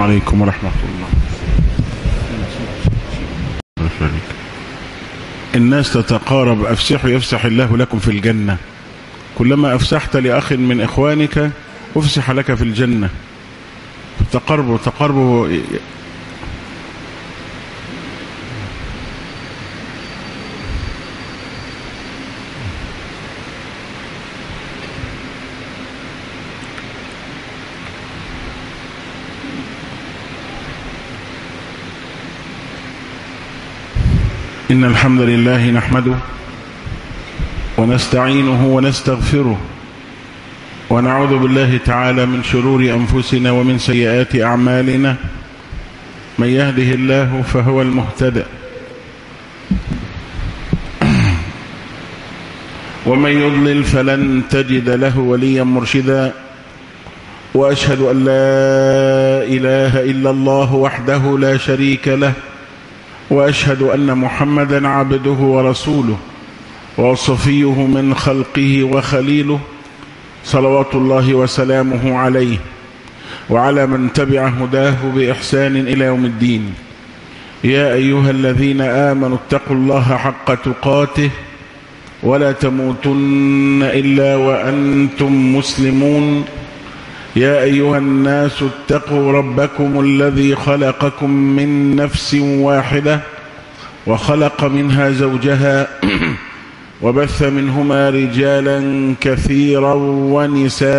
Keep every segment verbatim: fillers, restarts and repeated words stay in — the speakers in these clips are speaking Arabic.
عليكم ورحمة الله. الناس تتقارب، أفسحوا يفسح الله لكم في الجنة. كلما أفسحت لأخ من إخوانك أفسح لك في الجنة. تقربوا تقربوا. إن الحمد لله نحمده ونستعينه ونستغفره ونعوذ بالله تعالى من شرور أنفسنا ومن سيئات أعمالنا. من يهده الله فهو المهتدى ومن يضلل فلن تجد له وليا مرشدا. وأشهد أن لا إله إلا الله وحده لا شريك له، وأشهد أن محمدا عبده ورسوله وصفيه من خلقه وخليله، صلوات الله وسلامه عليه وعلى من تبع هداه بإحسان إلى يوم الدين. يا أيها الذين آمنوا اتقوا الله حق تقاته ولا تموتن إلا وأنتم مسلمون. يا أيها الناس اتقوا ربكم الذي خلقكم من نفس واحدة وخلق منها زوجها وبث منهما رجالا كثيرا ونساء،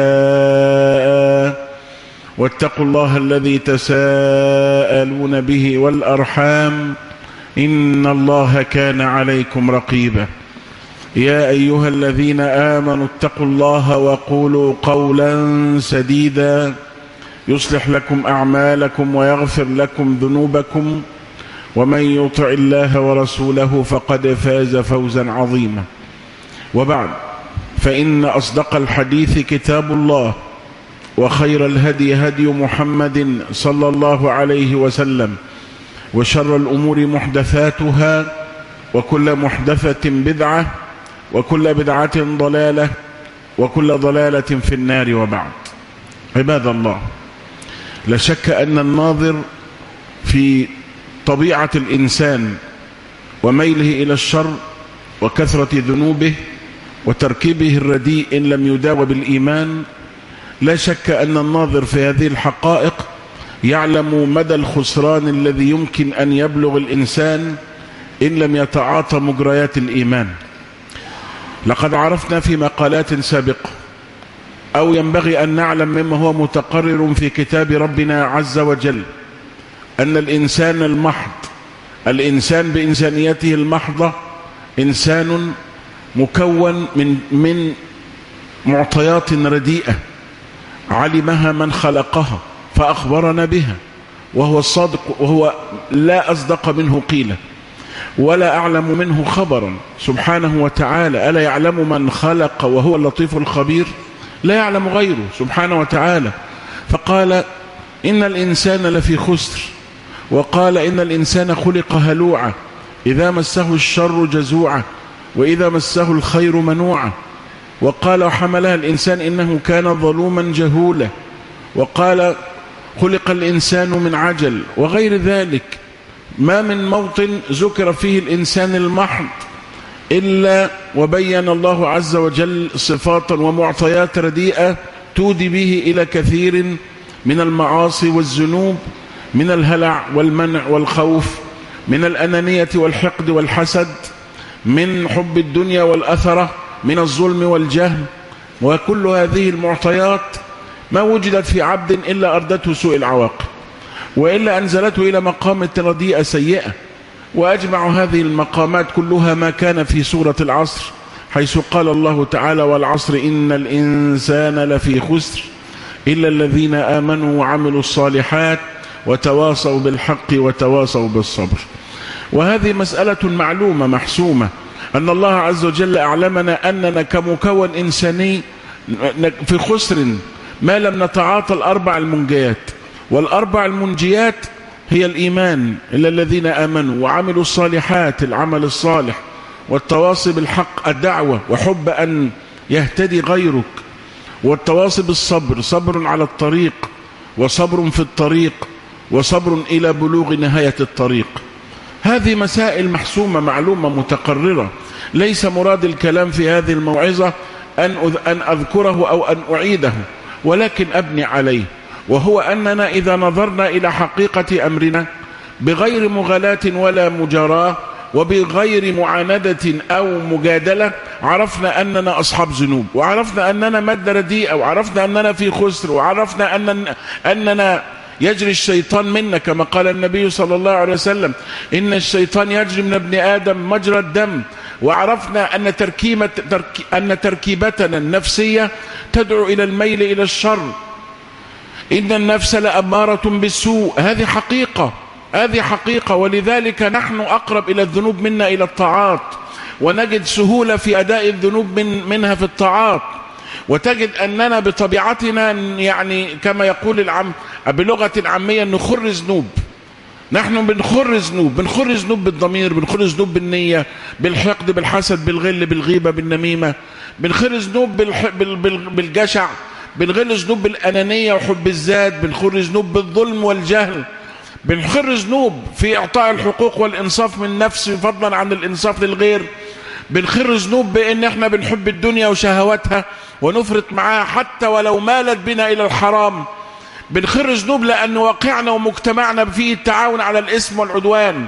واتقوا الله الذي تساءلون به والأرحام إن الله كان عليكم رقيبا. يا أيها الذين آمنوا اتقوا الله وقولوا قولا سديدا يصلح لكم أعمالكم ويغفر لكم ذنوبكم، ومن يطع الله ورسوله فقد فاز فوزا عظيما. وبعد، فإن أصدق الحديث كتاب الله، وخير الهدي هدي محمد صلى الله عليه وسلم، وشر الأمور محدثاتها، وكل محدثة بدعة، وكل بدعة ضلالة، وكل ضلالة في النار. وبعد، عباد الله، لا شك أن الناظر في طبيعة الإنسان وميله إلى الشر وكثرة ذنوبه وتركيبه الرديء إن لم يداوى بالإيمان، لا شك أن الناظر في هذه الحقائق يعلم مدى الخسران الذي يمكن أن يبلغ الإنسان إن لم يتعاطى مجريات الإيمان. لقد عرفنا في مقالات سابقة، أو ينبغي أن نعلم مما هو متقرر في كتاب ربنا عز وجل، أن الإنسان المحض، الإنسان بإنسانيته المحضة، إنسان مكون من من معطيات رديئة علمها من خلقها فأخبرنا بها، وهو الصادق، وهو لا أصدق منه قيلا ولا أعلم منه خبرا سبحانه وتعالى. ألا يعلم من خلق وهو اللطيف الخبير؟ لا يعلم غيره سبحانه وتعالى. فقال إن الإنسان لفي خسر، وقال إن الإنسان خلق هلوعا، إذا مسه الشر جزوعا، وإذا مسه الخير منوعا. وقال وحملها الإنسان إنه كان ظلوما جهولا، وقال خلق الإنسان من عجل، وغير ذلك. ما من موطن ذكر فيه الإنسان المحض إلا وبين الله عز وجل صفات ومعطيات رديئة تودي به إلى كثير من المعاصي والذنوب، من الهلع والمنع والخوف، من الأنانية والحقد والحسد، من حب الدنيا والأثرة، من الظلم والجهل. وكل هذه المعطيات ما وجدت في عبد إلا أردته سوء العواقب، وإلا أنزلته إلى مقام رديئة سيئة. وأجمع هذه المقامات كلها ما كان في سورة العصر، حيث قال الله تعالى والعصر إن الإنسان لفي خسر إلا الذين آمنوا وعملوا الصالحات وتواصوا بالحق وتواصوا بالصبر. وهذه مسألة معلومة محسومة، أن الله عز وجل أعلمنا أننا كمكون إنساني في خسر ما لم نتعاطى الأربع المنجيات. والأربع المنجيات هي الإيمان، إلا الذين آمنوا وعملوا الصالحات، العمل الصالح، والتواصي بالحق، الدعوة وحب أن يهتدي غيرك، والتواصي بالصبر، صبر على الطريق وصبر في الطريق، وصبر إلى بلوغ نهاية الطريق. هذه مسائل محسومة معلومة متقررة. ليس مراد الكلام في هذه الموعظة أن أن أذكره أو أن أعيده، ولكن أبني عليه، وهو أننا إذا نظرنا إلى حقيقة أمرنا بغير مغالاة ولا مجاراة وبغير معاندة أو مجادلة، عرفنا أننا أصحاب ذنوب، وعرفنا أننا مادة رديئة، وعرفنا أننا في خسر، وعرفنا أننا, أننا يجري الشيطان منا كما قال النبي صلى الله عليه وسلم: إن الشيطان يجري من ابن آدم مجرى الدم. وعرفنا أن تركيبة ترك أن تركيبتنا النفسية تدعو إلى الميل إلى الشر. إن النفس لأمارة بالسوء. هذه حقيقة، هذه حقيقة. ولذلك نحن أقرب إلى الذنوب منا إلى الطاعات، ونجد سهولة في أداء الذنوب من منها في الطاعات. وتجد أننا بطبيعتنا يعني كما يقول العم بلغة عامية نخر ذنوب. نحن بنخر ذنوب، بنخر ذنوب بالضمير، بنخر ذنوب بالنية، بالحقد، بالحسد، بالغل، بالغيبة، بالنميمة. بنخر ذنوب بالح... بال... بال... بالجشع، بنخر ذنوب بالأنانية وحب الذات، بنخر ذنوب بالظلم والجهل، بنخر ذنوب في إعطاء الحقوق والإنصاف من نفس فضلا عن الإنصاف للغير. بنخر ذنوب بأن احنا بنحب الدنيا وشهواتها ونفرط معاها حتى ولو مالت بنا إلى الحرام. بنخر ذنوب لأن واقعنا ومجتمعنا فيه التعاون على الإثم والعدوان،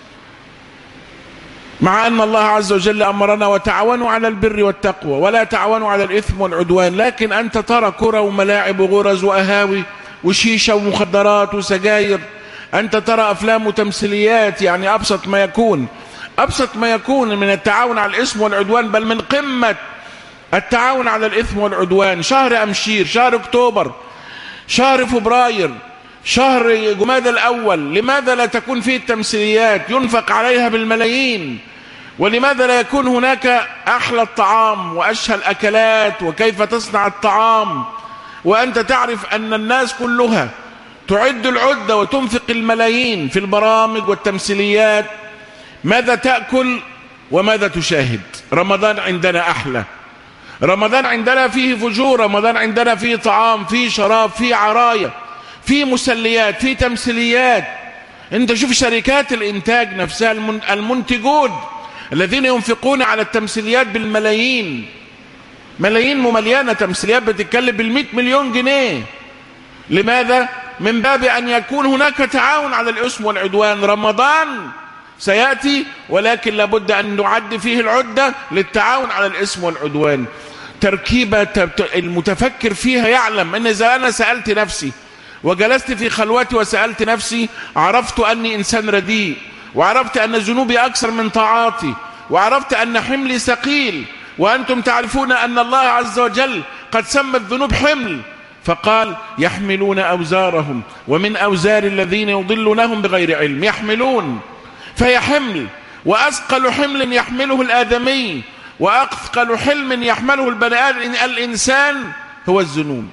مع أن الله عز وجل أمرنا: وتعاونوا على البر والتقوى ولا تعاونوا على الإثم والعدوان. لكن أنت ترى كرة وملاعب وغرز وأهاوي وشيشة ومخدرات وسجاير. أنت ترى أفلام وتمثيليات، يعني أبسط ما يكون أبسط ما يكون من التعاون على الإثم والعدوان، بل من قمة التعاون على الإثم والعدوان. شهر أمشير، شهر أكتوبر، شهر فبراير، شهر جمادى الأول، لماذا لا تكون فيه التمثيليات ينفق عليها بالملايين؟ ولماذا لا يكون هناك أحلى الطعام وأشهى الأكلات وكيف تصنع الطعام، وأنت تعرف أن الناس كلها تعد العدة وتنفق الملايين في البرامج والتمثيليات؟ ماذا تأكل وماذا تشاهد؟ رمضان عندنا أحلى، رمضان عندنا فيه فجور، رمضان عندنا فيه طعام، فيه شراب، فيه عراية، فيه مسليات، فيه تمثيليات. انت شوف شركات الانتاج نفسها، المنتجون الذين ينفقون على التمثيليات بالملايين، ملايين ممليانة تمثيليات بتتكلم بالمئة مليون جنيه. لماذا؟ من باب أن يكون هناك تعاون على الإثم والعدوان. رمضان سيأتي، ولكن لابد أن نعد فيه العدة للتعاون على الإثم والعدوان. تركيبة المتفكر فيها يعلم أن إذا أنا سألت نفسي وجلست في خلوتي وسألت نفسي، عرفت أني إنسان رديء، وعرفت أن ذنوبي أكثر من طاعاتي، وعرفت أن حملي ثقيل. وأنتم تعرفون أن الله عز وجل قد سمى الذنوب حمل، فقال: يحملون أوزارهم ومن أوزار الذين يضلونهم بغير علم. يحملون، فهي حمل، وأثقل حمل يحمله الآدمي وأثقل حلم يحمله البني آدم الإنسان هو الذنوب،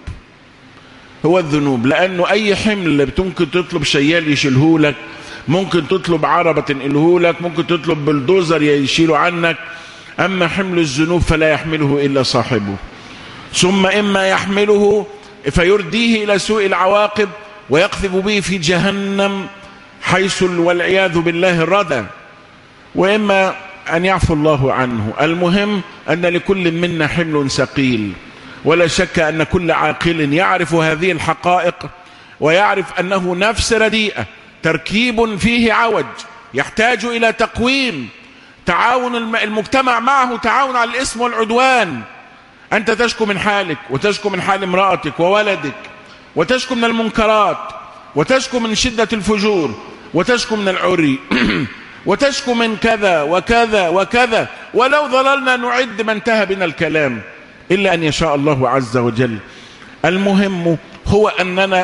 هو الذنوب. لأنه أي حمل ممكن تطلب شيال يشيله لك، ممكن تطلب عربة تنقله لك، ممكن تطلب بلدوزر يشيله عنك. أما حمل الذنوب فلا يحمله إلا صاحبه، ثم إما يحمله فيرديه إلى سوء العواقب ويقذف به في جهنم حيث والعياذ بالله الردى، وإما أن يعفو الله عنه. المهم أن لكل منا حمل ثقيل، ولا شك أن كل عاقل يعرف هذه الحقائق ويعرف أنه نفس رديئة، تركيب فيه عوج، يحتاج إلى تقويم. تعاون المجتمع معه تعاون على الإثم والعدوان. أنت تشكو من حالك، وتشكو من حال امرأتك وولدك، وتشكو من المنكرات، وتشكو من شدة الفجور، وتشكو من العري وتشكو من كذا وكذا وكذا، ولو ظللنا نعد ما انتهى بنا الكلام إلا أن يشاء الله عز وجل. المهم هو أننا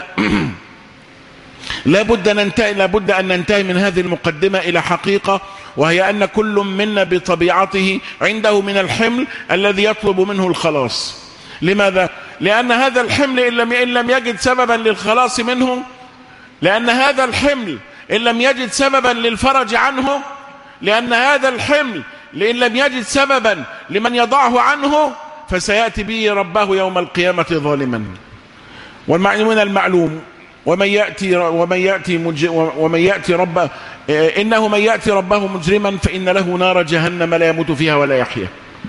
لابد ننتهي لابد أن ننتهي من هذه المقدمة إلى حقيقة، وهي أن كل منا بطبيعته عنده من الحمل الذي يطلب منه الخلاص. لماذا؟ لأن هذا الحمل إن لم إن لم يجد سببا للخلاص منه، لأن هذا الحمل إن لم يجد سببا للفرج عنه، لأن هذا الحمل إن لم يجد سببا لمن يضعه عنه، فسيأتي به ربه يوم القيامة ظالما. ومن المعلوم ومن يأتي ومن يأتي مج... ومن يأتي ربه إنه من يأتي ربه مجرما فإن له نار جهنم لا يموت فيها ولا يحيا.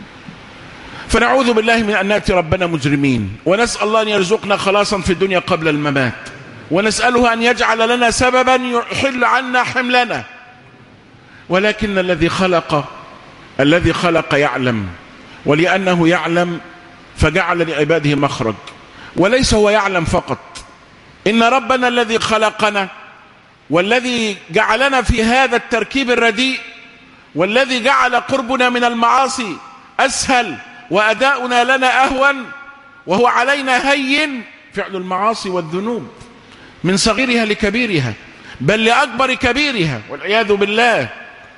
فنعوذ بالله من أن نأتي ربنا مجرمين، ونسأل الله أن يرزقنا خلاصا في الدنيا قبل الممات، ونسأله أن يجعل لنا سببا يحل عنا حملنا. ولكن الذي خلق الذي خلق يعلم، ولأنه يعلم فجعل لعباده مخرج. وليس هو يعلم فقط، إن ربنا الذي خلقنا والذي جعلنا في هذا التركيب الرديء، والذي جعل قربنا من المعاصي أسهل وأداؤنا لنا أهون وهو علينا هين، فعل المعاصي والذنوب من صغيرها لكبيرها بل لأكبر كبيرها والعياذ بالله.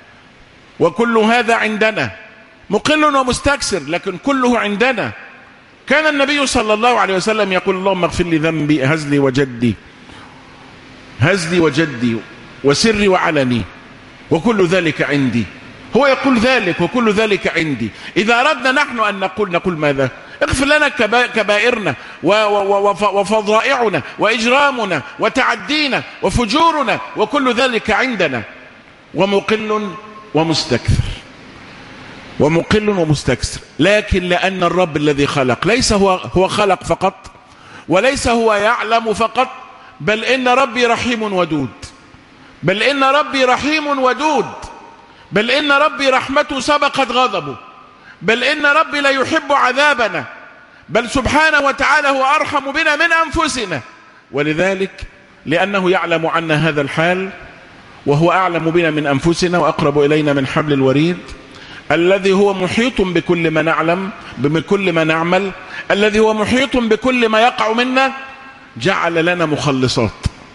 وكل هذا عندنا مقل ومستكثر، لكن كله عندنا. كان النبي صلى الله عليه وسلم يقول اللهم اغفر لي ذنبي هزلي وجدي هزلي وجدي وسري وعلني وكل ذلك عندي. هو يقول ذلك وكل ذلك عندي. إذا أردنا نحن أن نقول نقول ماذا؟ اغفر لنا كبائرنا وفضائعنا وإجرامنا وتعدينا وفجورنا وكل ذلك عندنا. ومقل ومستكثر ومقل ومستكثر، لكن لأن الرب الذي خلق ليس هو هو خلق فقط، وليس هو يعلم فقط، بل إن ربي رحيم ودود بل إن ربي رحيم ودود بل إن ربي رحمته سبقت غضبه، بل إن ربي لا يحب عذابنا، بل سبحانه وتعالى هو أرحم بنا من أنفسنا. ولذلك لأنه يعلم عنا هذا الحال، وهو أعلم بنا من أنفسنا وأقرب إلينا من حبل الوريد، الذي هو محيط بكل ما نعلم بكل ما نعمل، الذي هو محيط بكل ما يقع منا، جعل لنا مخلصات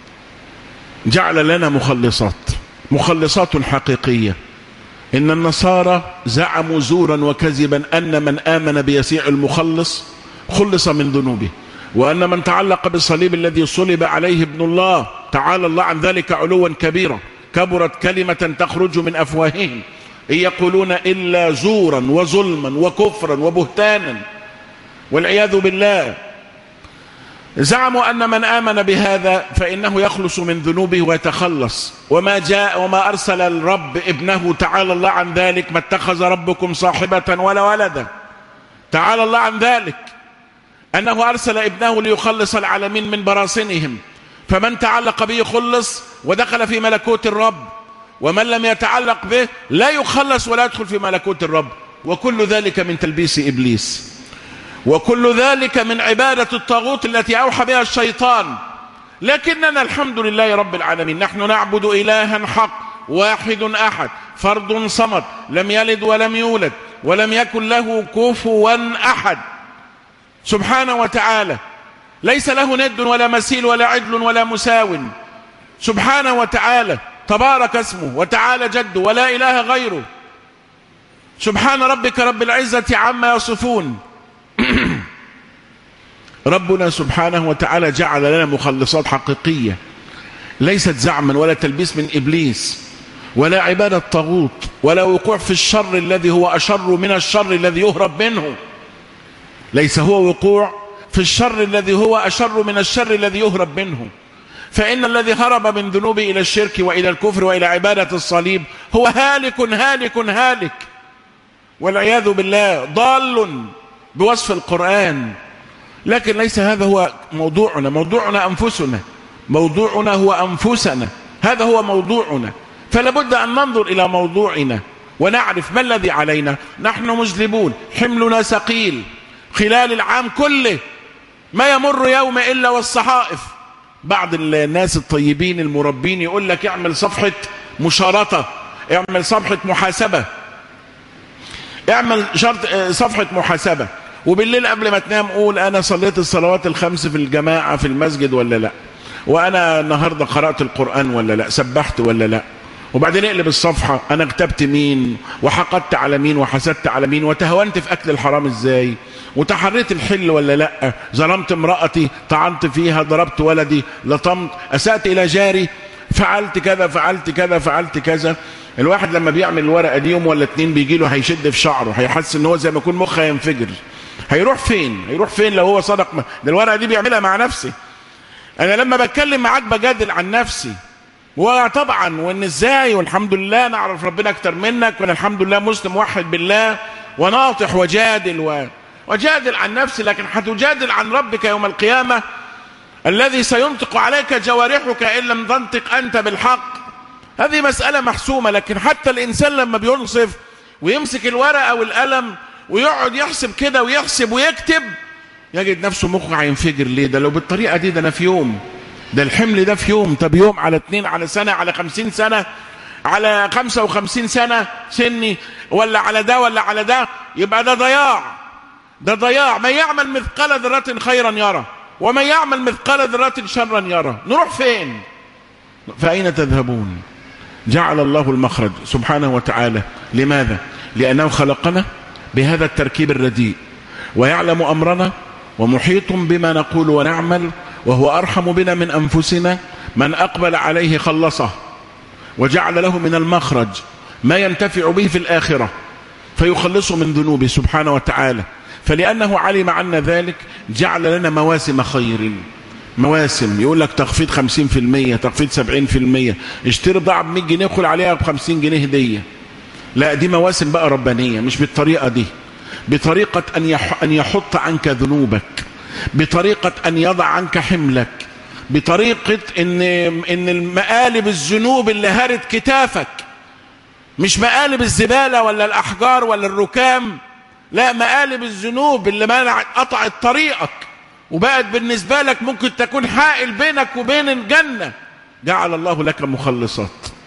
جعل لنا مخلصات مخلصات حقيقية. إن النصارى زعموا زورا وكذبا أن من آمن بيسيع المخلص خلص من ذنوبه، وأن من تعلق بالصليب الذي صلب عليه ابن الله تعالى الله عن ذلك علوا كبيرا كبرت كلمة تخرج من أفواههم إن يقولون إلا زورا وظلما وكفرا وبهتانا والعياذ بالله. زعموا أن من آمن بهذا فإنه يخلص من ذنوبه ويتخلص، وما جاء وما أرسل الرب ابنه تعالى الله عن ذلك، ما اتخذ ربكم صاحبة ولا ولدا، تعالى الله عن ذلك، أنه أرسل ابنه ليخلص العالمين من براثنهم، فمن تعلق به خلص ودخل في ملكوت الرب، ومن لم يتعلق به لا يخلص ولا يدخل في ملكوت الرب. وكل ذلك من تلبيس إبليس، وكل ذلك من عبادة الطاغوت التي أوحى بها الشيطان. لكننا الحمد لله رب العالمين نحن نعبد إلها حق واحد أحد فرد صمد لم يلد ولم يولد ولم يكن له كفوا أحد سبحانه وتعالى، ليس له ند ولا مثيل ولا عدل ولا مساو سبحانه وتعالى، تبارك اسمه وتعالى جده ولا إله غيره. سبحان ربك رب العزة عما يصفون. ربنا سبحانه وتعالى جعل لنا مخلصات حقيقية، ليست زعما ولا تلبيس من إبليس ولا عبادة طاغوت ولا وقوع في الشر الذي هو أشر من الشر الذي يهرب منه. ليس هو وقوع في الشر الذي هو أشر من الشر الذي يهرب منه. فإن الذي هرب من ذنوبه إلى الشرك وإلى الكفر وإلى عبادة الصليب هو هالك هالك هالك والعياذ بالله، ضال بوصف القرآن. لكن ليس هذا هو موضوعنا، موضوعنا أنفسنا، موضوعنا هو أنفسنا، هذا هو موضوعنا. فلا بد أن ننظر إلى موضوعنا ونعرف ما الذي علينا. نحن مذنبون، حملنا ثقيل خلال العام كله، ما يمر يوم إلا والصحائف. بعض الناس الطيبين المربين يقول لك اعمل صفحة مشارطة، اعمل صفحة محاسبة، اعمل شرط صفحة محاسبة، وبالليل قبل ما تنام قول أنا صليت الصلوات الخمس في الجماعة في المسجد ولا لا، وأنا النهاردة قرأت القرآن ولا لا، سبحت ولا لا. وبعدين اقلب الصفحة، أنا اغتبت مين وحقدت على مين وحسدت على مين وتهونت في أكل الحرام إزاي وتحريت الحل ولا لا، ظلمت امرأتي، طعنت فيها، ضربت ولدي، لطمت، أسأت إلى جاري، فعلت كذا فعلت كذا فعلت كذا. الواحد لما بيعمل الورقة دي يوم ولا اتنين بيجي له هيشد في شعره، هيحس ان هو زي ما يكون مخه ينفجر. هيروح فين؟ هيروح فين لو هو صدق؟ ده الورقة دي بيعملها مع نفسه. انا لما بتكلم معاك بجادل عن نفسي، وطبعا وان ازاي والحمد لله نعرف ربنا اكتر منك، وانا الحمد لله مسلم موحد بالله وناطح وجادل و... وجادل عن نفسي، لكن هتجادل عن ربك يوم القيامة الذي سينطق عليك جوارحك إن لم تنطق أنت بالحق. هذه مسألة محسومة. لكن حتى الإنسان لما بينصف ويمسك الورقة والقلم ويقعد يحسب كده ويحسب ويكتب، يجد نفسه مخه هينفجر. ليه؟ ده لو بالطريقة دي ده أنا في يوم، ده الحمل ده في يوم، طب يوم على اتنين على سنة على خمسين سنة على خمسة وخمسين سنة سني، ولا على ده ولا على ده، يبقى ده ضياع. ده ضياع. من يعمل مثقال ذرة خيرا يرى ومن يعمل مثقال ذرة شرا يرى. نروح فين؟ فأين تذهبون؟ جعل الله المخرج سبحانه وتعالى. لماذا؟ لأنه خلقنا بهذا التركيب الرديء، ويعلم أمرنا ومحيط بما نقول ونعمل، وهو أرحم بنا من أنفسنا. من أقبل عليه خلصه، وجعل له من المخرج ما ينتفع به في الآخرة فيخلصه من ذنوبه سبحانه وتعالى. فلأنه علم عنا ذلك جعل لنا مواسم خير. مواسم يقول لك تخفيض خمسين في المية، تخفيض سبعين في المية، اشتري ضاع بمية جنيه خل عليها بخمسين جنيه هدية. لا، دي مواسم بقى ربانية، مش بالطريقة دي، بطريقة أن يحط عنك ذنوبك، بطريقة أن يضع عنك حملك، بطريقة إن إن المقالب الذنوب اللي هارت كتافك مش مقالب الزبالة ولا الأحجار ولا الركام، لا، مقالب الذنوب اللي منعت قطعت طريقك وبقت بالنسبة لك ممكن تكون حائل بينك وبين الجنة. جعل الله لك مخلصات.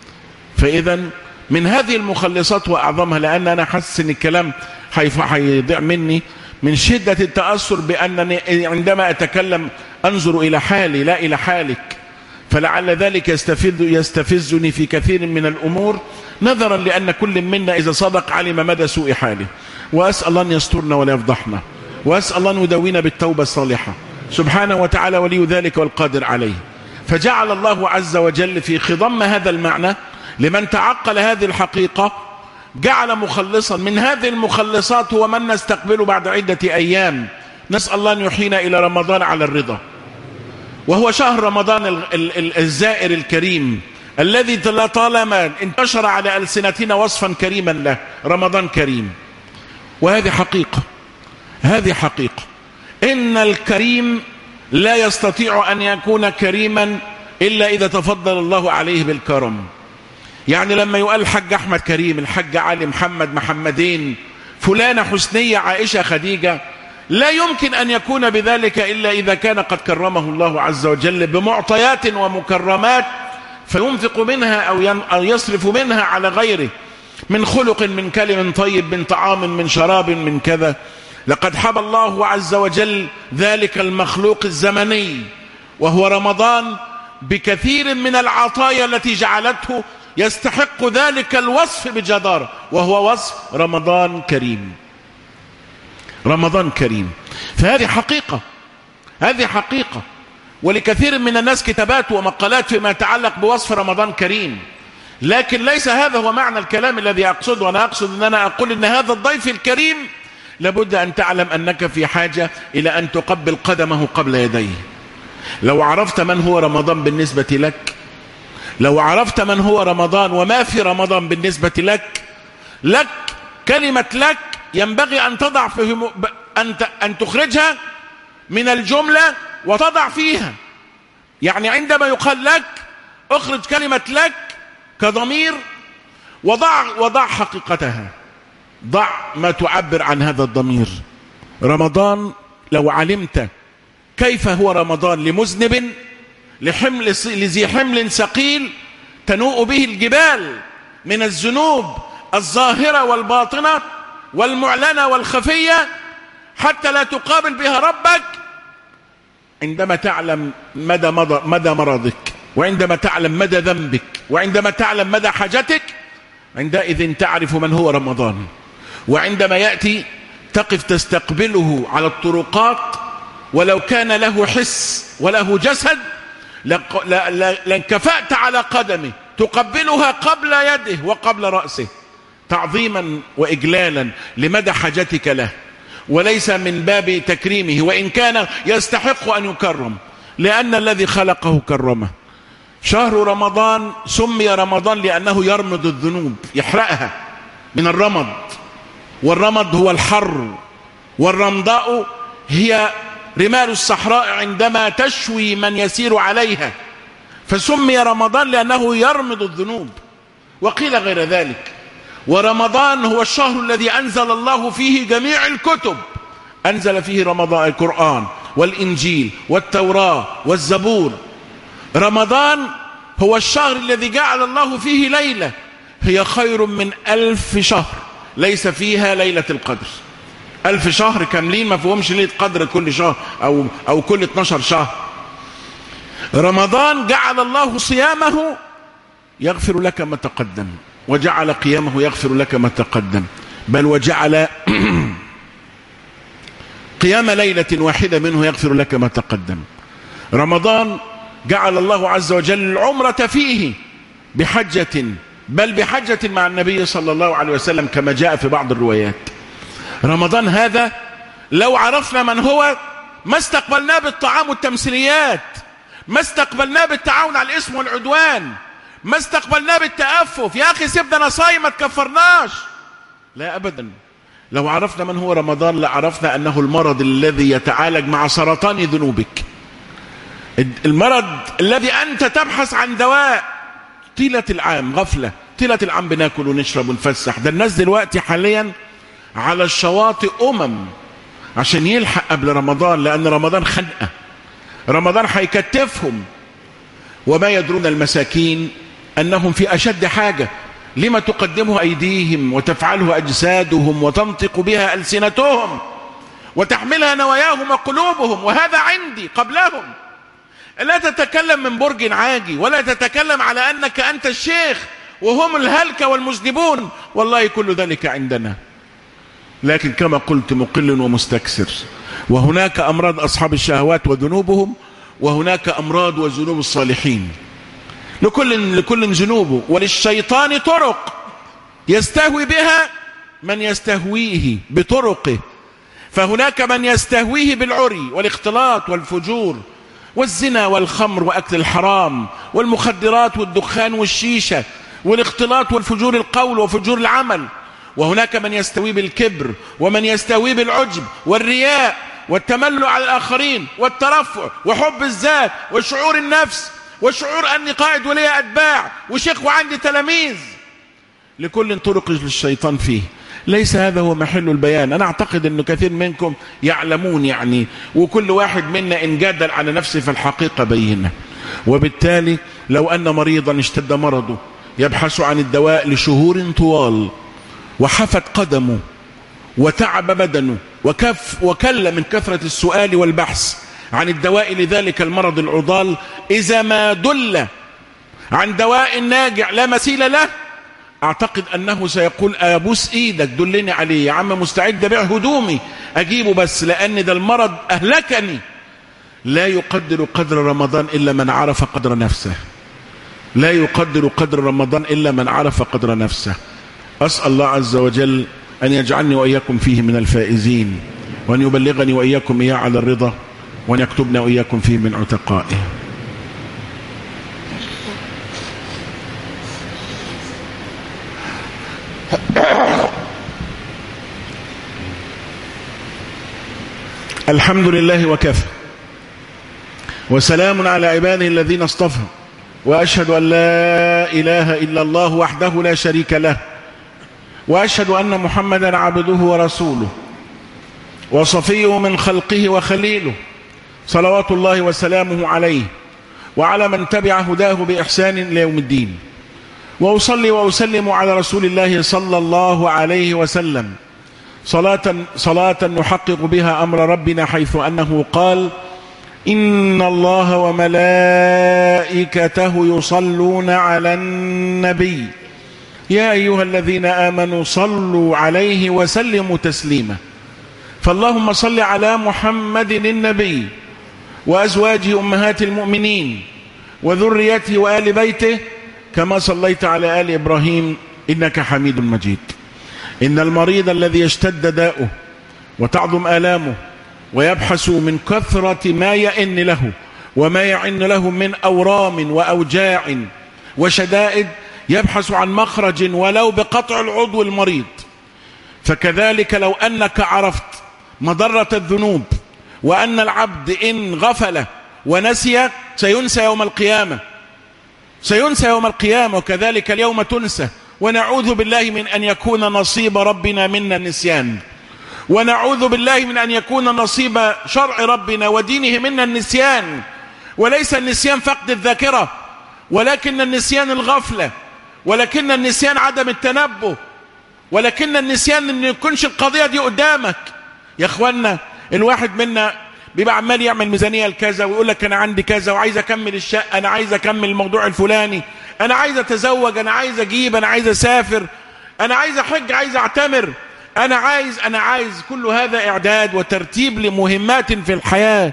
فإذا من هذه المخلصات وأعظمها، لأن أنا حاسس إن الكلام هيضيع مني من شدة التأثر بأنني عندما أتكلم أنظر إلى حالي لا إلى حالك، فلعل ذلك يستفز يستفزني في كثير من الأمور، نظرا لأن كل منا إذا صدق علم مدى سوء حاله. وأسأل الله أن يسترنا ولا يفضحنا، وأسأل الله أن يدوينا بالتوبة الصالحة سبحانه وتعالى ولي ذلك والقادر عليه. فجعل الله عز وجل في خضم هذا المعنى لمن تعقل هذه الحقيقة، جعل مخلصا من هذه المخلصات هو من نستقبله بعد عدة أيام. نسأل الله أن يحيينا إلى رمضان على الرضا، وهو شهر رمضان الزائر الكريم الذي طالما انتشر على ألسنتنا وصفا كريما له، رمضان كريم. وهذه حقيقة، هذه حقيقة. إن الكريم لا يستطيع أن يكون كريما إلا إذا تفضل الله عليه بالكرم. يعني لما يقال الحاج أحمد كريم، الحاج علي، محمد، محمدين، فلانة، حسنية، عائشة، خديجة، لا يمكن أن يكون بذلك إلا إذا كان قد كرمه الله عز وجل بمعطيات ومكرمات فينفق منها أو يصرف منها على غيره، من خلق، من كلم طيب، من طعام، من شراب، من كذا. لقد حب الله عز وجل ذلك المخلوق الزمني وهو رمضان بكثير من العطايا التي جعلته يستحق ذلك الوصف بجدارة، وهو وصف رمضان كريم. رمضان كريم. فهذه حقيقة، هذه حقيقة. ولكثير من الناس كتابات ومقالات فيما يتعلق بوصف رمضان كريم، لكن ليس هذا هو معنى الكلام الذي أقصده. وأنا أقصد أن أنا أقول أن هذا الضيف الكريم لابد أن تعلم أنك في حاجة إلى أن تقبل قدمه قبل يديه. لو عرفت من هو رمضان بالنسبة لك، لو عرفت من هو رمضان وما في رمضان بالنسبة لك، لك كلمة لك ينبغي أن تضع في أن أن تخرجها من الجملة وتضع فيها. يعني عندما يقال لك اخرج كلمة لك كضمير وضع وضع حقيقتها، ضع ما تعبر عن هذا الضمير. رمضان لو علمت كيف هو رمضان لمذنب، لحمل لذي حمل ثقيل تنوء به الجبال من الذنوب الظاهرة والباطنة والمعلنة والخفية حتى لا تقابل بها ربك، عندما تعلم مدى مدى مرضك، وعندما تعلم مدى ذنبك، وعندما تعلم مدى حاجتك، عندئذ تعرف من هو رمضان. وعندما يأتي تقف تستقبله على الطرقات، ولو كان له حس وله جسد لانكفأت على قدمه تقبلها قبل يده وقبل رأسه، تعظيما وإجلالا لمدى حاجتك له، وليس من باب تكريمه، وإن كان يستحق أن يكرم. لأن الذي خلقه كرمه. شهر رمضان سمي رمضان لأنه يرمض الذنوب، يحرقها من الرمض، والرمض هو الحر، والرمضاء هي رمال الصحراء عندما تشوي من يسير عليها، فسمي رمضان لأنه يرمض الذنوب. وقيل غير ذلك. ورمضان هو الشهر الذي أنزل الله فيه جميع الكتب، أنزل فيه رمضان القرآن والإنجيل والتوراة والزبور. رمضان هو الشهر الذي جعل الله فيه ليلة هي خير من ألف شهر ليس فيها ليلة القدر. ألف شهر كاملين ما فيهمش ليلة قدر كل شهر أو, أو كل اتناشر شهر. رمضان جعل الله صيامه يغفر لك ما تقدم، وجعل قيامه يغفر لك ما تقدم، بل وجعل قيام ليلة واحدة منه يغفر لك ما تقدم. رمضان جعل الله عز وجل العمرة فيه بحجة، بل بحجة مع النبي صلى الله عليه وسلم كما جاء في بعض الروايات. رمضان هذا لو عرفنا من هو ما استقبلناه بالطعام والتمثيليات، ما استقبلناه بالتعاون على الإثم والعدوان، ما استقبلناه بالتأفف. يا أخي سيبنا صايم ما تكفرناش، لا أبدا. لو عرفنا من هو رمضان لعرفنا أنه المرض الذي يتعالج مع سرطان ذنوبك، المرض الذي أنت تبحث عن دواء طيلة العام، غفلة طيلة العام بناكل ونشرب ونفسح. ده الناس دلوقتي حاليا على الشواطئ أمم عشان يلحق قبل رمضان، لأن رمضان خنقة، رمضان هيكتفهم، وما يدرون المساكين أنهم في أشد حاجة لما تقدمه أيديهم وتفعله أجسادهم وتنطق بها ألسنتهم وتحملها نواياهم وقلوبهم، وهذا عندي قبلهم. لا تتكلم من برج عاجي، ولا تتكلم على أنك أنت الشيخ وهم الهلكة والمذنبون، والله كل ذلك عندنا، لكن كما قلت مقل ومستكثر. وهناك أمراض أصحاب الشهوات وذنوبهم، وهناك أمراض وذنوب الصالحين. لكل لكل ذنوبه، وللشيطان طرق يستهوي بها من يستهويه بطرقه. فهناك من يستهويه بالعري والاختلاط والفجور والزنا والخمر وأكل الحرام والمخدرات والدخان والشيشة والاختلاط والفجور القول وفجور العمل. وهناك من يستوي بالكبر، ومن يستوي بالعجب والرياء والتملع على الآخرين والترفع وحب الذات وشعور النفس وشعور أني قائد ولي أتباع وشيخ وعندي تلاميذ. لكل طرق للشيطان فيه. ليس هذا هو محل البيان. أنا أعتقد أن كثير منكم يعلمون يعني، وكل واحد منا إن جادل على نفسه في الحقيقة بينه. وبالتالي لو أن مريضا اشتد مرضه يبحث عن الدواء لشهور طوال، وحفت قدمه وتعب بدنه وكف وكل من كثرة السؤال والبحث عن الدواء لذلك المرض العضال، إذا ما دل عن دواء ناجع لا مثيل له، أعتقد أنه سيقول أبوس إيدك دلني عليه يا عم، مستعد أبيع هدومي أجيبه بس، لأن ده المرض أهلكني. لا يقدر قدر رمضان إلا من عرف قدر نفسه، لا يقدر قدر رمضان إلا من عرف قدر نفسه. أسأل الله عز وجل أن يجعلني وإياكم فيه من الفائزين، وأن يبلغني وإياكم إياه على الرضا، وأن يكتبنا وإياكم فيه من عتقائه. الحمد لله وكفى، وسلام على عباده الذين اصطفى، وأشهد أن لا إله إلا الله وحده لا شريك له، وأشهد أن محمدا عبده ورسوله وصفيه من خلقه وخليله، صلوات الله وسلامه عليه وعلى من تبع هداه بإحسان إلى يوم الدين. وأصلي وأسلم على رسول الله صلى الله عليه وسلم صلاة, صلاة نحقق بها أمر ربنا، حيث أنه قال: إن الله وملائكته يصلون على النبي يا أيها الذين آمنوا صلوا عليه وسلموا تسليما. فاللهم صل على محمد النبي وأزواجه أمهات المؤمنين وذريته وآل بيته كما صليت على آل إبراهيم إنك حميد مجيد. إن المريض الذي يشتد داؤه وتعظم آلامه ويبحث من كثرة ما يئن له وما يعن له من أورام وأوجاع وشدائد يبحث عن مخرج ولو بقطع العضو المريض. فكذلك لو أنك عرفت مضرة الذنوب وأن العبد إن غفل ونسي سينسى يوم القيامة، سينسى يوم القيامة، وكذلك اليوم تنسى. ونعوذ بالله من أن يكون نصيب ربنا منا النسيان، ونعوذ بالله من أن يكون نصيب شرع ربنا ودينه منا النسيان. وليس النسيان فقد الذاكرة، ولكن النسيان الغفلة، ولكن النسيان عدم التنبه، ولكن النسيان أن يكونش القضية دي قدامك. يا أخوانا الواحد منا بيبقى عمال يعمل ميزانية لكذا ويقول لك أنا عندي كذا وعايز أكمل الشقة، أنا عايز أكمل الموضوع الفلاني، أنا عايز أتزوج، أنا عايز أجيب، أنا عايز أسافر، أنا عايز أحج، عايز أعتمر، أنا عايز أنا عايز كل هذا إعداد وترتيب لمهمات في الحياة.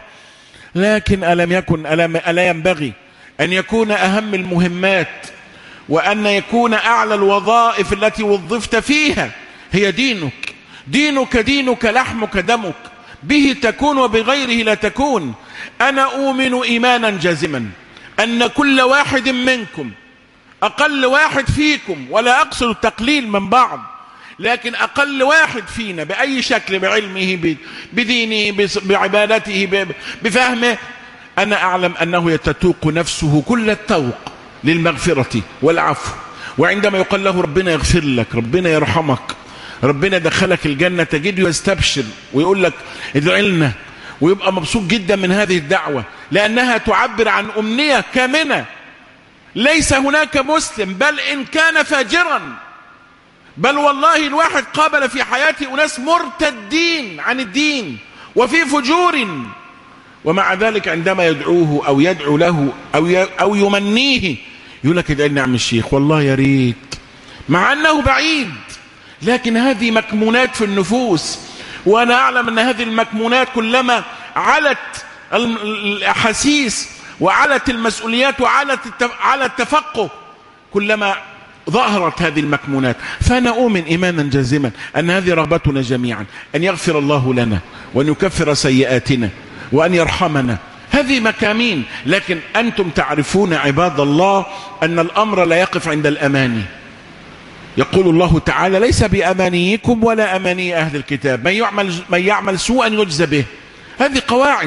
لكن ألم يكن ألم ألا ينبغي أن يكون أهم المهمات وأن يكون أعلى الوظائف التي وظفت فيها هي دينك؟ دينك دينك لحمك دمك، به تكون وبغيره لا تكون. أنا أؤمن إيمانا جازما أن كل واحد منكم، أقل واحد فيكم، ولا أقصد التقليل من بعض، لكن أقل واحد فينا بأي شكل، بعلمه، بدينه، بعبادته، بفهمه، أنا أعلم أنه يتتوق نفسه كل التوق للمغفرة والعفو. وعندما يقال له ربنا يغفر لك، ربنا يرحمك، ربنا دخلك الجنة، تجده يستبشر ويقول لك ادعي لنا، ويبقى مبسوط جدا من هذه الدعوة، لأنها تعبر عن أمنية كامنة. ليس هناك مسلم بل إن كان فاجرا، بل والله الواحد قابل في حياته أناس مرتدين عن الدين وفي فجور، ومع ذلك عندما يدعوه أو يدعو له أو أو يمنيه يقول لك ادعي لنا يا عم الشيخ، والله يا ريت، مع أنه بعيد. لكن هذه مكمونات في النفوس، وأنا أعلم أن هذه المكمونات كلما علت الأحاسيس وعلت المسؤوليات وعلت على التفقه كلما ظهرت هذه المكمونات. فأنا أؤمن إيمانا جازما أن هذه رغبتنا جميعا، أن يغفر الله لنا وأن يكفر سيئاتنا وأن يرحمنا. هذه مكامين، لكن أنتم تعرفون عباد الله أن الأمر لا يقف عند الأماني. يقول الله تعالى ليس بأمانيكم ولا أماني أهل الكتاب، من يعمل, من يعمل سوءا يجزى به. هذه قواعد،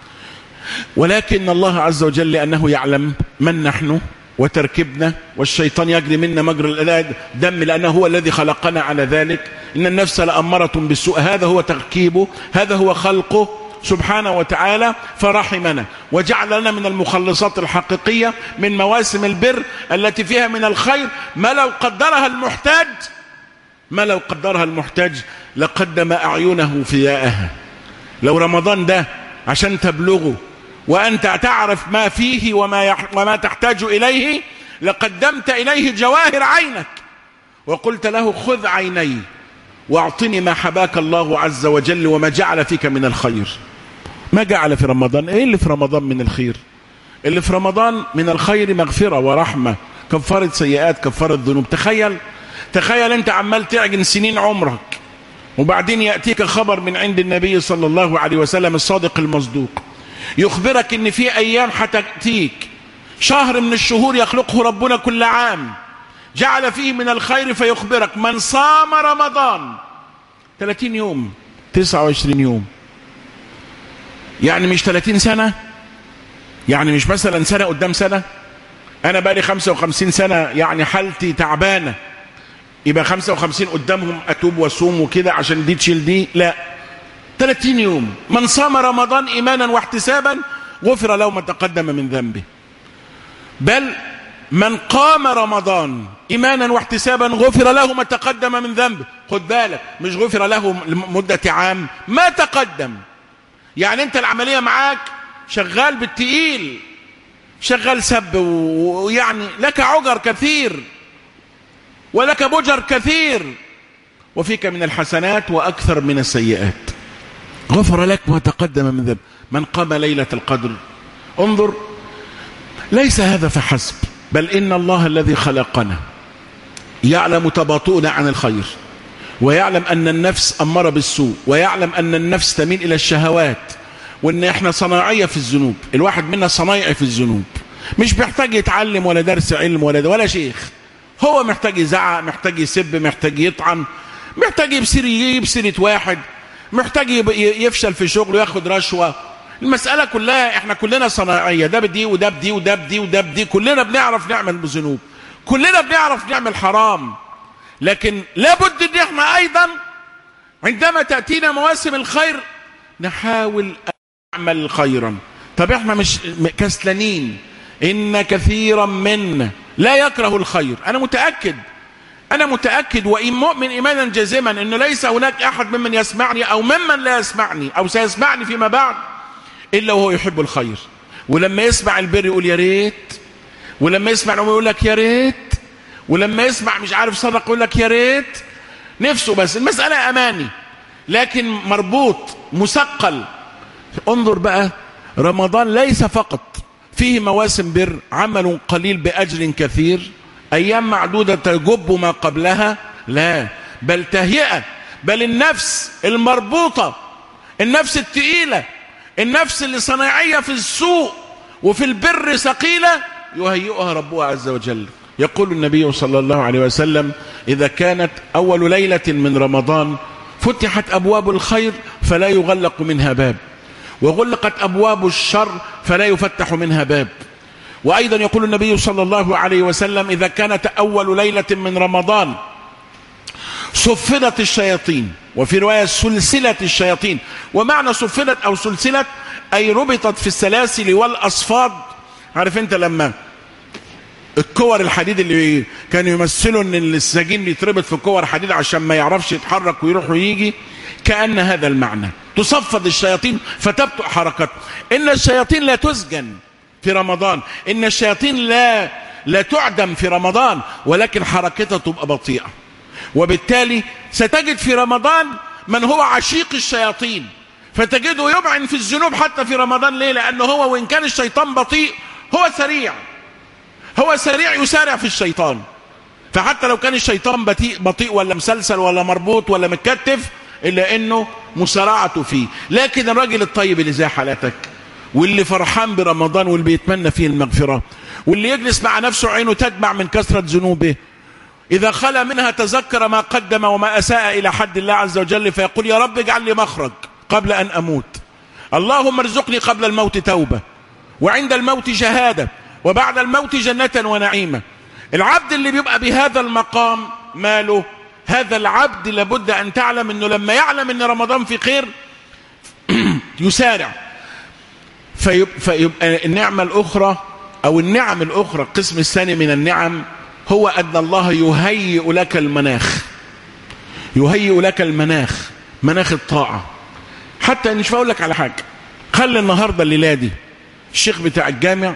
ولكن الله عز وجل لأنه يعلم من نحن وتركبنا، والشيطان يجري منا مجرى الدم لأنه هو الذي خلقنا على ذلك. إن النفس لأمارة بالسوء، هذا هو تركيبه، هذا هو خلقه سبحانه وتعالى، فرحمنا وجعل لنا من المخلصات الحقيقية من مواسم البر التي فيها من الخير ما لو قدرها المحتاج ما لو قدرها المحتاج لقدم أعينه فياءها. لو رمضان ده عشان تبلغه وأنت تعرف ما فيه وما, يح... وما تحتاج إليه لقدمت إليه جواهر عينك وقلت له خذ عيني واعطني ما حباك الله عز وجل وما جعل فيك من الخير. ما جعل في رمضان؟ ايه اللي في رمضان من الخير؟ اللي في رمضان من الخير مغفرة ورحمة، كفارة سيئات، كفارة ذنوب. تخيل تخيل انت عمال تعجن سنين عمرك، وبعدين يأتيك خبر من عند النبي صلى الله عليه وسلم الصادق المصدوق يخبرك ان في ايام هتأتيك، شهر من الشهور يخلقه ربنا كل عام جعل فيه من الخير، فيخبرك من صام رمضان ثلاثين يوم، تسعة وعشرين يوم، يعني مش ثلاثين سنة، يعني مش مثلا سنة قدام سنة. انا بقالي خمسة وخمسين سنة يعني حالتي تعبانة، يبقى خمسة وخمسين قدامهم اتوب وصوم وكده عشان دي تشيل دي، لا، ثلاثين يوم. من صام رمضان ايمانا واحتسابا غفر له ما تقدم من ذنبه. بل من قام رمضان ايمانا واحتسابا غفر له ما تقدم من ذنبه. خد بالك، مش غفر له لمدة عام، ما تقدم. يعني انت العملية معاك شغال بالتقيل، شغال سب، ويعني لك عجر كثير ولك بجر كثير، وفيك من الحسنات واكثر من السيئات. غفر لك ما تقدم من ذنب. من قام ليلة القدر، انظر، ليس هذا فحسب، بل إن الله الذي خلقنا يعلم تباطؤنا عن الخير، ويعلم أن النفس أمارة بالسوء، ويعلم أن النفس تميل إلى الشهوات، وان احنا صناعية في الذنوب، الواحد منا صنايعي في الذنوب، مش محتاج يتعلم ولا درس علم ولا ولا شيخ، هو محتاج يزعق، محتاج يسب، محتاج يطعن، محتاج يبصر يجيب سيرة واحد، محتاج يفشل في شغله وياخد رشوة. المسألة كلها احنا كلنا صناعية، ده بدي وده بدي وده بدي وده بدي، كلنا بنعرف نعمل بذنوب، كلنا بنعرف نعمل حرام، لكن لابد ان احنا ايضا عندما تأتينا مواسم الخير نحاول نعمل خيرا. طب احنا مش كسلانين، ان كثيرا منا لا يكره الخير. انا متأكد انا متأكد وإن مؤمن ايمانا جازما انه ليس هناك احد ممن يسمعني او ممن لا يسمعني او سيسمعني فيما بعد الا وهو يحب الخير، ولما يسمع البر يقول يا ريت، ولما يسمع الأمور يقول لك يا ريت، ولما يسمع مش عارف صدق يقول لك يا ريت، نفسه. بس المسألة اماني، لكن مربوط مثقل. انظر بقى، رمضان ليس فقط فيه مواسم بر، عمل قليل بأجر كثير، أيام معدودة تجب ما قبلها، لا، بل تهيئة، بل النفس المربوطة، النفس الثقيلة، النفس اللي صناعية في السوء وفي البر ثقيلة، يهيئها ربها عز وجل. يقول النبي صلى الله عليه وسلم: إذا كانت أول ليلة من رمضان فتحت أبواب الخير فلا يغلق منها باب، وغلقت أبواب الشر فلا يفتح منها باب. وأيضا يقول النبي صلى الله عليه وسلم: إذا كانت أول ليلة من رمضان صفدت الشياطين، وفي رواية سلسلة الشياطين. ومعنى صفدت أو سلسلة أي ربطت في السلاسل والأصفاد. عارف أنت لما الكور الحديد اللي كانوا يمثلوا ان السجين يتربط في كور حديد عشان ما يعرفش يتحرك ويروح ويجي، كأن هذا المعنى. تصفد الشياطين فتبطئ حركته. ان الشياطين لا تسجن في رمضان، ان الشياطين لا لا تعدم في رمضان، ولكن حركتها تبقى بطيئة. وبالتالي ستجد في رمضان من هو عشيق الشياطين، فتجده يبعن في الذنوب حتى في رمضان. ليه؟ لأنه هو وإن كان الشيطان بطيء هو سريع، هو سريع يسارع في الشيطان. فحتى لو كان الشيطان بطيء بطيء ولا مسلسل ولا مربوط ولا متكتف، إلا إنه مسارعته فيه. لكن الراجل الطيب اللي زي حالتك، واللي فرحان برمضان واللي بيتمنى فيه المغفرة، واللي يجلس مع نفسه عينه تدمع من كثرة ذنوبه، إذا خلى منها تذكر ما قدم وما أساء إلى حد الله عز وجل، فيقول: يا رب اجعل لي مخرج قبل أن أموت، اللهم ارزقني قبل الموت توبة، وعند الموت شهادة، وبعد الموت جنة ونعيمة. العبد اللي بيبقى بهذا المقام ماله؟ هذا العبد لابد أن تعلم أنه لما يعلم أن رمضان في خير يسارع. فيبقى النعمة الأخرى أو النعم الأخرى، القسم الثاني من النعم، هو أن الله يهيئ لك المناخ، يهيئ لك المناخ، مناخ الطاعة. حتى مش بقول لك على حاجة، خلي النهاردة الليلة دي الشيخ بتاع الجامع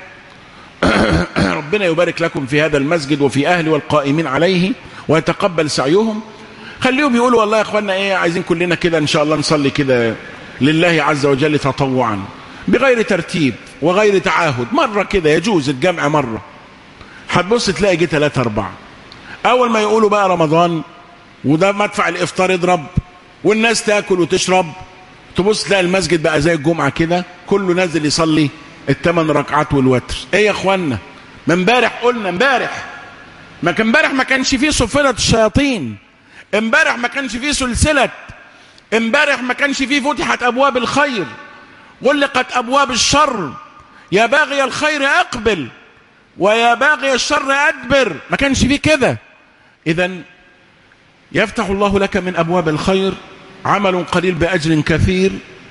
ربنا يبارك لكم في هذا المسجد وفي أهله والقائمين عليه ويتقبل سعيهم، خليهم يقولوا: والله يا أخوانا إيه، عايزين كلنا كده إن شاء الله نصلي كده لله عز وجل تطوعا بغير ترتيب وغير تعاهد، مرة كده يجوز الجمع مرة. هتبص تلاقي جه ثلاثة أربعة. أول ما يقولوا بقى رمضان وده مدفع الإفطار يضرب والناس تاكل وتشرب، تبص تلاقي المسجد بقى زي الجمعة كده، كله نازل يصلي الثمان ركعات والوتر. ايه يا اخوانا، ما امبارح قلنا، امبارح ما كان امبارح ما كانش فيه صفلة الشياطين، امبارح ما كانش فيه سلسلة، امبارح ما كانش فيه فتحت ابواب الخير، غلقت ابواب الشر. يا باغي الخير اقبل ويا باغي الشر ادبر، ما كانش فيه كده. اذن يفتح الله لك من ابواب الخير عمل قليل باجر كثير،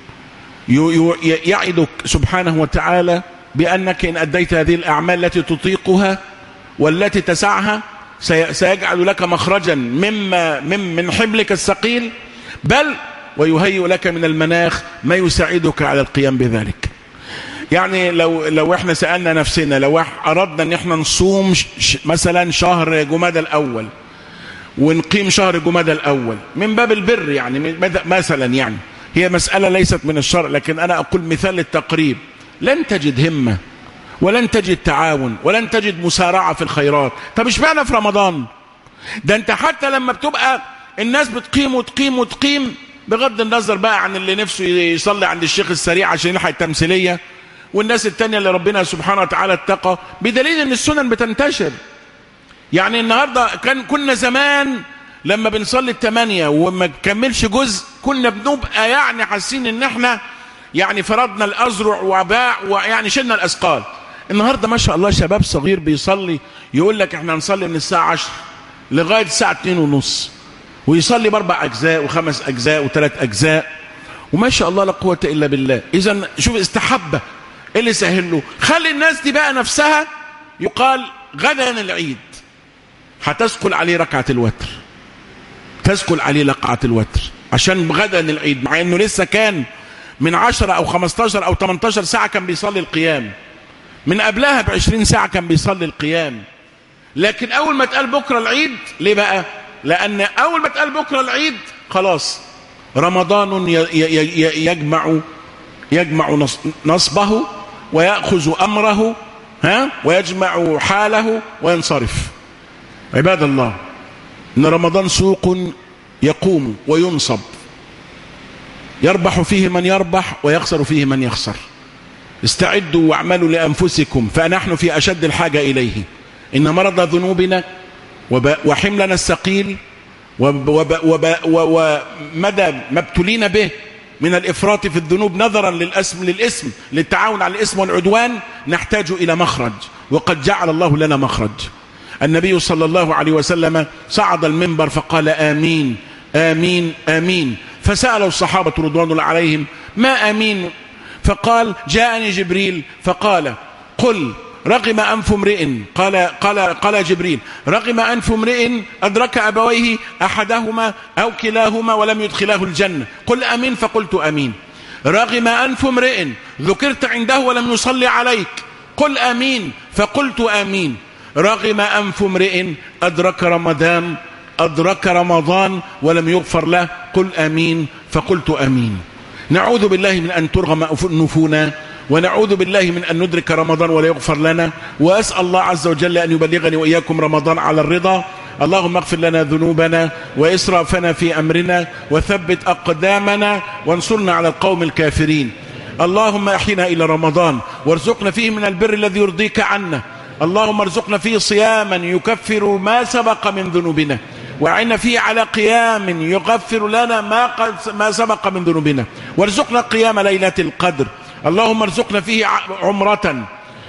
يعدك سبحانه وتعالى بأنك إن أديت هذه الأعمال التي تطيقها والتي تسعها سيجعل لك مخرجا مما من حملك الثقيل، بل ويهيئ لك من المناخ ما يساعدك على القيام بذلك. يعني لو لو احنا سألنا نفسنا، لو أردنا ان احنا نصوم مثلا شهر جمادى الأول ونقيم شهر جمادى الأول من باب البر، يعني مثلا، يعني هي مسألة ليست من الشرع، لكن أنا أقول مثال للتقريب، لن تجد همة ولن تجد تعاون ولن تجد مسارعة في الخيرات. طب إيش معنى في رمضان؟ ده أنت حتى لما بتبقى الناس بتقيم وتقيم وتقيم بغض النظر بقى عن اللي نفسه يصلي عند الشيخ السريع عشان يلحق التمثيلية، والناس التانية اللي ربنا سبحانه وتعالى اتقى، بدليل ان السنن بتنتشر. يعني النهاردة كان كنا زمان لما بنصلي التمانية وما كملش جزء كنا بنبقى يعني حاسين ان احنا يعني فرضنا الأزرع وباع ويعني شلنا الأثقال. النهاردة ما شاء الله شباب صغير بيصلي يقول لك احنا هنصلي من الساعة عشر لغاية الساعة اتنين ونص، ويصلي باربع أجزاء وخمس أجزاء وثلاث أجزاء، وما شاء الله لا قوة إلا بالله. إذن شوف استحبة اللي سهل له. خلي الناس دي بقى نفسها يقال غدا العيد هتسقل عليه ركعة الوتر، تسقل عليه ركعة الوتر عشان غدا العيد، مع انه لسه كان من عشرة او خمستاشر او تمنتاشر ساعة كان بيصلي القيام، من قبلها بعشرين ساعة كان بيصلي القيام. لكن اول ما اتقال بكرة العيد، ليه بقى؟ لان اول ما اتقال بكرة العيد خلاص رمضان يجمع يجمع نصبه ويأخذ امره ها ويجمع حاله وينصرف. عباد الله، ان رمضان سوق يقوم وينصب، يربح فيه من يربح ويخسر فيه من يخسر. استعدوا واعملوا لأنفسكم فنحن في أشد الحاجة إليه. إن مرض ذنوبنا وحملنا الثقيل ومدى ما ابتلينا به من الإفراط في الذنوب نظرا للاسم للاسم للتعاون على الاسم والعدوان نحتاج إلى مخرج، وقد جعل الله لنا مخرج. النبي صلى الله عليه وسلم صعد المنبر فقال آمين آمين آمين، فسألوا الصحابة رضوان الله عليهم ما آمين؟ فقال جاءني جبريل فقال قل رغم أنف امرئ، قال, قال, قال جبريل رغم أنف امرئ أدرك أبويه أحدهما أو كلاهما ولم يدخلاه الجنة، قل آمين، فقلت آمين. رغم أنف امرئ ذكرت عنده ولم يصلي عليك، قل آمين، فقلت آمين. رغم أنف امرئ أدرك رمضان أدرك رمضان ولم يغفر له، قل آمين، فقلت آمين. نعوذ بالله من أن ترغم نفونا، ونعوذ بالله من أن ندرك رمضان ولا يغفر لنا، وأسأل الله عز وجل أن يبلغني وإياكم رمضان على الرضا. اللهم اغفر لنا ذنوبنا وإسرافنا في أمرنا وثبت أقدامنا وانصرنا على القوم الكافرين. اللهم أحينا إلى رمضان وارزقنا فيه من البر الذي يرضيك عنا. اللهم ارزقنا فيه صياما يكفر ما سبق من ذنوبنا، وأعنا فيه على قيام يغفر لنا ما, قد ما سبق من ذنوبنا، وارزقنا قيام ليلة القدر. اللهم ارزقنا فيه عمرة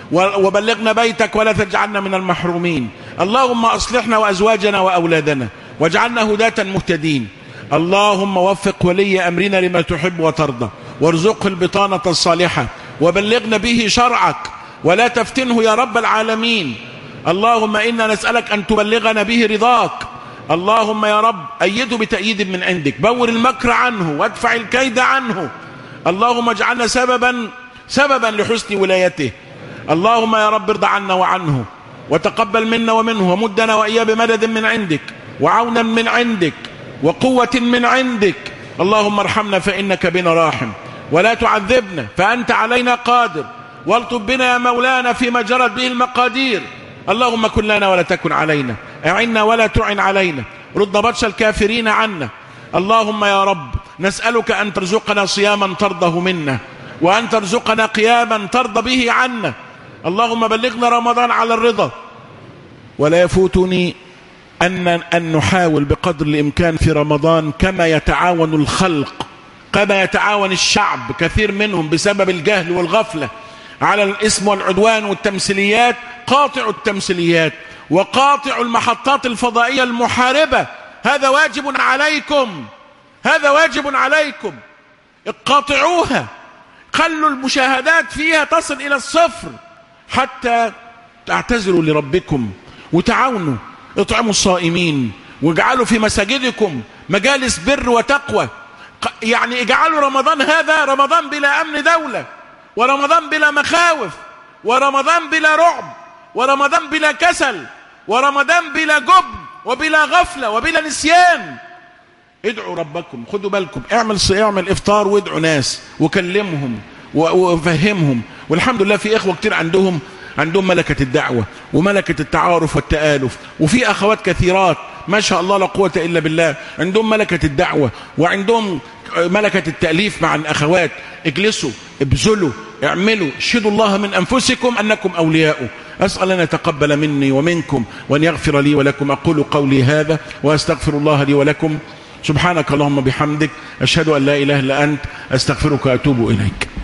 وبلغنا بيتك ولا تجعلنا من المحرومين. اللهم أصلحنا وأزواجنا وأولادنا واجعلنا هداة مهتدين. اللهم وفق ولي أمرنا لما تحب وترضى، وارزقه البطانة الصالحة، وبلغنا به شرعك ولا تفتنه يا رب العالمين. اللهم إنا نسألك أن تبلغنا به رضاك. اللهم يا رب أيده بتأييد من عندك، بور المكر عنه وادفع الكيد عنه. اللهم اجعلنا سببا سببا لحسن ولايته. اللهم يا رب ارضى عنا وعنه، وتقبل منا ومنه، ومدنا وإياه بمدد من عندك وعونا من عندك وقوة من عندك. اللهم ارحمنا فإنك بنا راحم، ولا تعذبنا فأنت علينا قادر، والطف بنا يا مولانا فيما جرت به المقادير. اللهم كن لنا ولا تكن علينا، أعنا ولا تعن علينا، رد بطش الكافرين عنا. اللهم يا رب نسألك أن ترزقنا صياما ترضه منا، وأن ترزقنا قياما ترضى به عنا. اللهم بلغنا رمضان على الرضا. ولا يفوتني أن, أن نحاول بقدر الإمكان في رمضان كما يتعاون الخلق، كما يتعاون الشعب كثير منهم بسبب الجهل والغفلة على الاسم والعدوان والتمثيليات. قاطع التمثيليات وقاطع المحطات الفضائية المحاربة، هذا واجب عليكم، هذا واجب عليكم. اقاطعوها، خلوا المشاهدات فيها تصل إلى الصفر حتى تعتذروا لربكم وتعاونوا. اطعموا الصائمين واجعلوا في مساجدكم مجالس بر وتقوى. يعني اجعلوا رمضان هذا رمضان بلا أمن دولة، ورمضان بلا مخاوف، ورمضان بلا رعب، ورمضان بلا كسل، ورمضان بلا جبن وبلا غفلة وبلا نسيان. ادعوا ربكم، خدوا بالكم، اعمل اعمل افطار وادعوا ناس وكلمهم وفهمهم. والحمد لله في اخوة كتير عندهم عندهم ملكة الدعوة وملكة التعارف والتآلف، وفي اخوات كثيرات ما شاء الله لا قوة الا بالله عندهم ملكة الدعوة، وعندهم ملكة التأليف مع الأخوات، اجلسوا ابذلوا اعملوا، شهدوا الله من أنفسكم أنكم أولياؤه. أسأل أن يتقبل مني ومنكم وأن يغفر لي ولكم. أقول قولي هذا وأستغفر الله لي ولكم. سبحانك اللهم بحمدك، أشهد أن لا إله إلا أنت، أستغفرك وأتوب إليك.